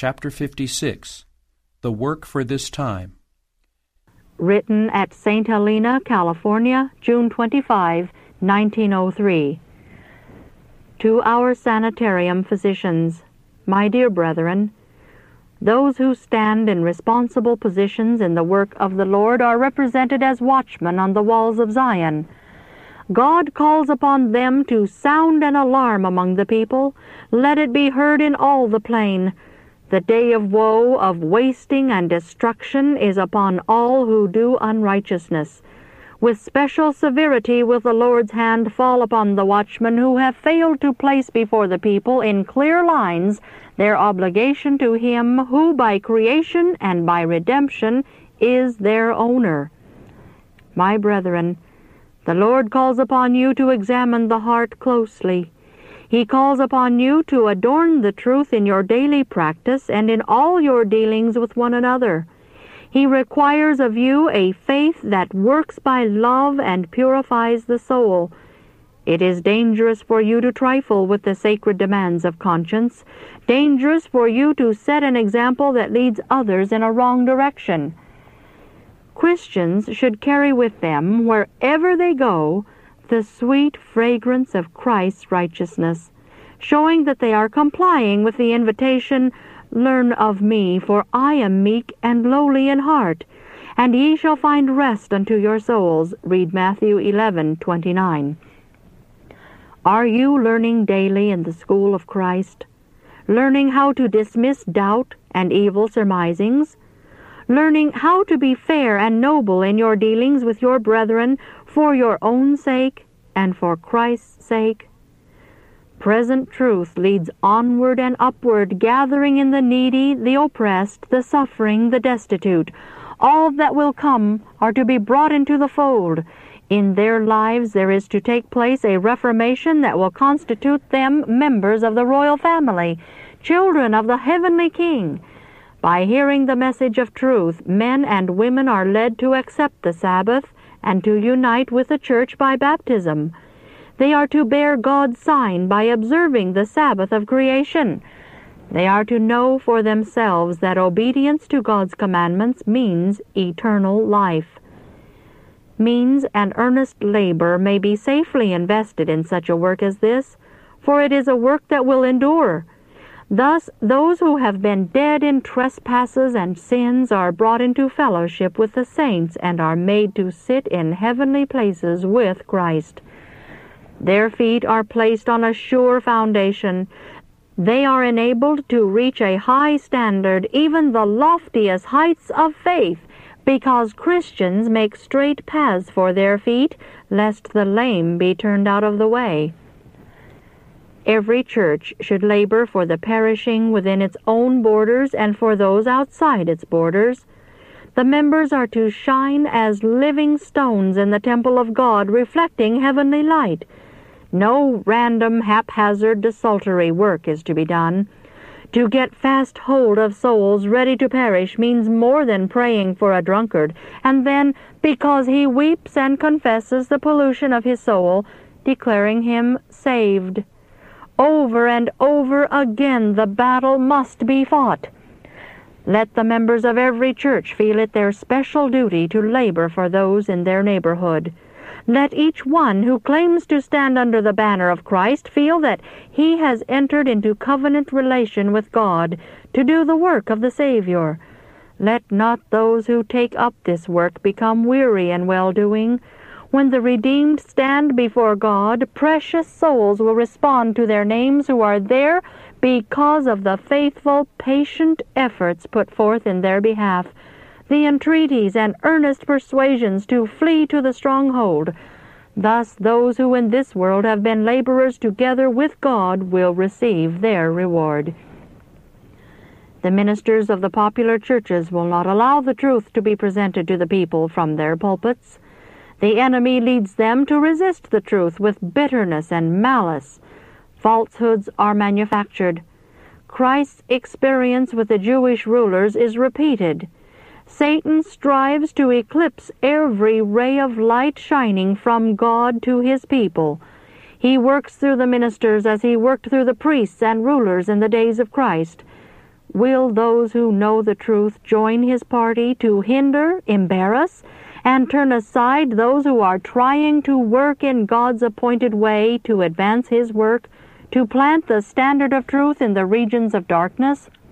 chapter 56, The Work for This Time. Written at St. Helena, California, June 25, 1903. To our sanitarium physicians, my dear brethren, those who stand in responsible positions in the work of the Lord are represented as watchmen on the walls of Zion. God calls upon them to sound an alarm among the people. Let it be heard in all the plain. The day of woe, of wasting and destruction is upon all who do unrighteousness. With special severity will the Lord's hand fall upon the watchmen who have failed to place before the people in clear lines their obligation to Him who by creation and by redemption is their owner. My brethren, the Lord calls upon you to examine the heart closely. He calls upon you to adorn the truth in your daily practice and in all your dealings with one another. He requires of you a faith that works by love and purifies the soul. It is dangerous for you to trifle with the sacred demands of conscience, dangerous for you to set an example that leads others in a wrong direction. Christians should carry with them, wherever they go, the sweet fragrance of Christ's righteousness, showing that they are complying with the invitation, "Learn of me, for I am meek and lowly in heart, and ye shall find rest unto your souls." Read Matthew 11:29. Are you learning daily in the school of Christ? Learning how to dismiss doubt and evil surmisings? Learning how to be fair and noble in your dealings with your brethren for your own sake and for Christ's sake? Present truth leads onward and upward, gathering in the needy, the oppressed, the suffering, the destitute. All that will come are to be brought into the fold. In their lives there is to take place a reformation that will constitute them members of the royal family, children of the heavenly King. By hearing the message of truth, men and women are led to accept the Sabbath and to unite with the church by baptism. They are to bear God's sign by observing the Sabbath of creation. They are to know for themselves that obedience to God's commandments means eternal life. Means and earnest labor may be safely invested in such a work as this, for it is a work that will endure. Thus, those who have been dead in trespasses and sins are brought into fellowship with the saints and are made to sit in heavenly places with Christ. Their feet are placed on a sure foundation. They are enabled to reach a high standard, even the loftiest heights of faith, because Christians make straight paths for their feet, lest the lame be turned out of the way. Every church should labor for the perishing within its own borders and for those outside its borders. The members are to shine as living stones in the temple of God, reflecting heavenly light. No random, haphazard, desultory work is to be done. To get fast hold of souls ready to perish means more than praying for a drunkard, and then, because he weeps and confesses the pollution of his soul, declaring him saved. Over and over again the battle must be fought. Let the members of every church feel it their special duty to labor for those in their neighborhood. Let each one who claims to stand under the banner of Christ feel that he has entered into covenant relation with God to do the work of the Savior. Let not those who take up this work become weary in well-doing. When the redeemed stand before God, precious souls will respond to their names who are there because of the faithful, patient efforts put forth in their behalf, the entreaties and earnest persuasions to flee to the stronghold. Thus those who in this world have been laborers together with God will receive their reward. The ministers of the popular churches will not allow the truth to be presented to the people from their pulpits. The enemy leads them to resist the truth with bitterness and malice. Falsehoods are manufactured. Christ's experience with the Jewish rulers is repeated. Satan strives to eclipse every ray of light shining from God to his people. He works through the ministers as he worked through the priests and rulers in the days of Christ. Will those who know the truth join his party to hinder, embarrass, and turn aside those who are trying to work in God's appointed way to advance his work, to plant the standard of truth in the regions of darkness?